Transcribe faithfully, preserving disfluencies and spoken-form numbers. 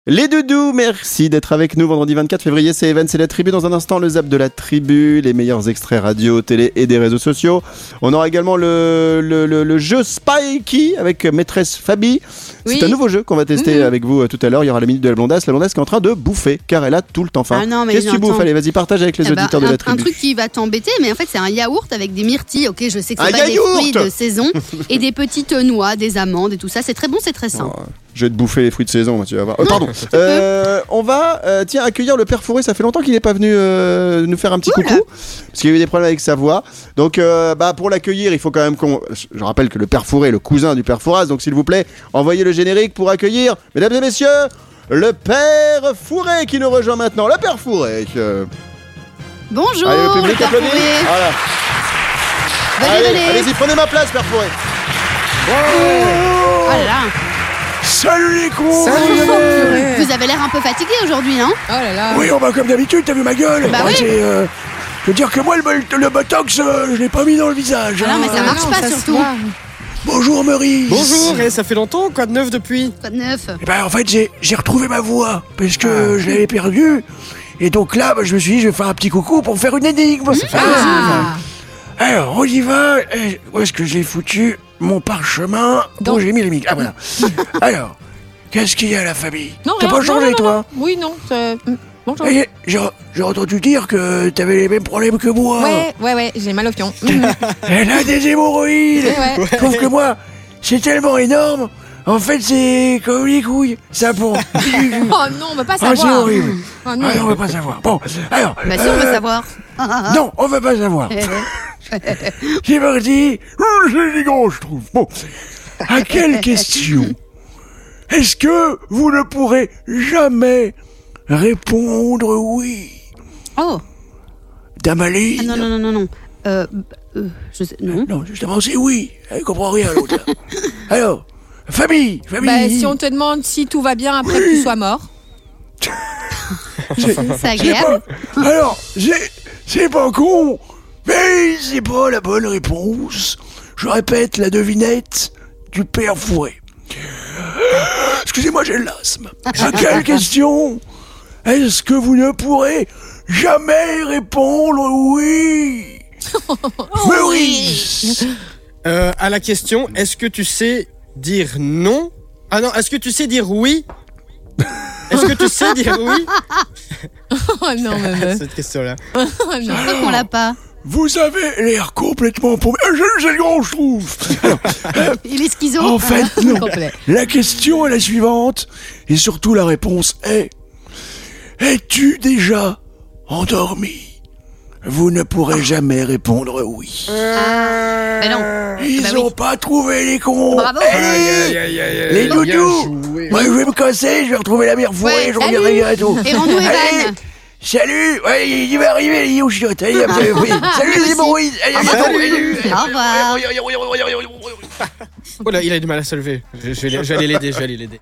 Les doudous, merci d'être avec nous vendredi vingt-quatre février, c'est Evan, c'est la tribu. Dans un instant, le zap de la tribu, les meilleurs extraits radio, télé et des réseaux sociaux. On aura également le, le, le, le jeu Spikey avec maîtresse Fabi. Oui. C'est un nouveau jeu qu'on va tester Mmh. avec vous euh, tout à l'heure. Il y aura la minute de la blondasse. La blondasse qui est en train de bouffer car elle a tout le temps faim. Ah non, mais Qu'est-ce que tu attends. bouffes? Allez, vas-y, partage avec les Eh bah, auditeurs de un, la tribu. un truc qui va t'embêter, mais en fait c'est un yaourt avec des myrtilles. Ok, je sais que Un c'est pas des yaourt fruits de saison et des petites noix, des amandes et tout ça. C'est très bon, c'est très sain. Oh, je vais te bouffer les fruits de saison, tu vas voir. Euh, pardon. Euh, on va euh, tiens accueillir le père Fourré. Ça fait longtemps qu'il n'est pas venu euh, nous faire un petit Oula. coucou parce qu'il y a eu des problèmes avec sa voix. Donc euh, bah pour l'accueillir, il faut quand même qu'on. Je rappelle que le père Fourré est le cousin du père Fouras. Donc s'il vous plaît, envoyez le générique pour accueillir, mesdames et messieurs, le père Fourré qui nous rejoint maintenant. Le père Fourré. Euh... Bonjour, Allez, le public père applaudit. Fourré. Voilà. Venez, Allez, venez. allez-y, prenez ma place, père Fourré. Oh là là. Salut les cons. Vous avez l'air un peu fatigué aujourd'hui, non? Oh là là. Oui, on va comme d'habitude, t'as vu ma gueule? Bah Moi, oui. c'est, euh, je veux dire que moi, le, bol- le botox, euh, je l'ai pas mis dans le visage. Ah non, mais hein. ça marche pas, se surtout. voit. Bonjour Maurice. Bonjour, et ça fait longtemps, quoi de neuf depuis? Quoi de neuf? Eh ben, en fait, j'ai, j'ai retrouvé ma voix, parce Ah. que je l'avais perdue. Et donc là, bah, je me suis dit, je vais faire un petit coucou pour faire une énigme. Ah. Alors, on y va. Eh, où est-ce que j'ai foutu mon parchemin? Dans- Où j'ai mis les micros? Ah, voilà. Alors, qu'est-ce qu'il y a, la famille? Non, T'as rien. pas Non, changé, non, toi? non. Oui, non. c'est- mm. Bonjour. Eh, J'ai, j'ai entendu dire que t'avais les mêmes problèmes que moi. Ouais, ouais, ouais, j'ai mal au pion. Mhm. Elle a des hémorroïdes. Ouais, ouais. Sauf que moi, c'est tellement énorme. En fait, c'est comme les couilles. Ça pond. Oh non, on va pas Ah, savoir. c'est horrible. Oh Ah non. non, on va pas savoir. Bon, alors. Bah si, on veut euh, savoir. Non, on va pas savoir. C'est parti. Euh, C'est des gros, je trouve. Bon. À quelle question est-ce que vous ne pourrez jamais répondre oui? Oh, Damaline? ah non, non, non, non, non. Euh, euh, je sais, non. Non, justement, c'est oui. Elle comprend rien, l'autre. là. Alors, famille, famille. Bah, si on te demande si tout va bien après que tu sois mort. C'est C'est agréable. pas- Alors, c'est, c'est pas con, mais c'est pas la bonne réponse. Je répète la devinette du père Fourré. Excusez-moi, j'ai l'asthme. À quelle question est-ce que vous ne pourrez jamais répondre oui? Maurice. Euh, à la question, est-ce que tu sais dire non? Ah non, est-ce que tu sais dire oui? Est-ce que tu sais dire oui? Oh non, mais. Cette question-là. Oh non. Je crois qu'on l'a pas. Vous avez l'air complètement paumé. Ah, je- C'est le grand, je trouve. Alors, Il est schizo. en fait, non. Complet. La question est la suivante, et surtout la réponse est: es-tu déjà endormi? Vous ne pourrez jamais répondre oui. Mais non. Ils bah ont oui. pas trouvé les cons. Bravo. Allez, les Bien doudous. joué. Moi, je vais me casser, je vais retrouver la mère Fourré, Ouais, je reviendrai bientôt. Et rends-nous Evan. Allez, salut. Ouais, il va arriver, il est au chiotte. Allez, hop, oui. Salut les hémorroïdes. Allez, à bientôt. Allez. Au revoir. Oh là, il a du mal à se lever. Je, je vais, je vais aller l'aider, je vais aller l'aider.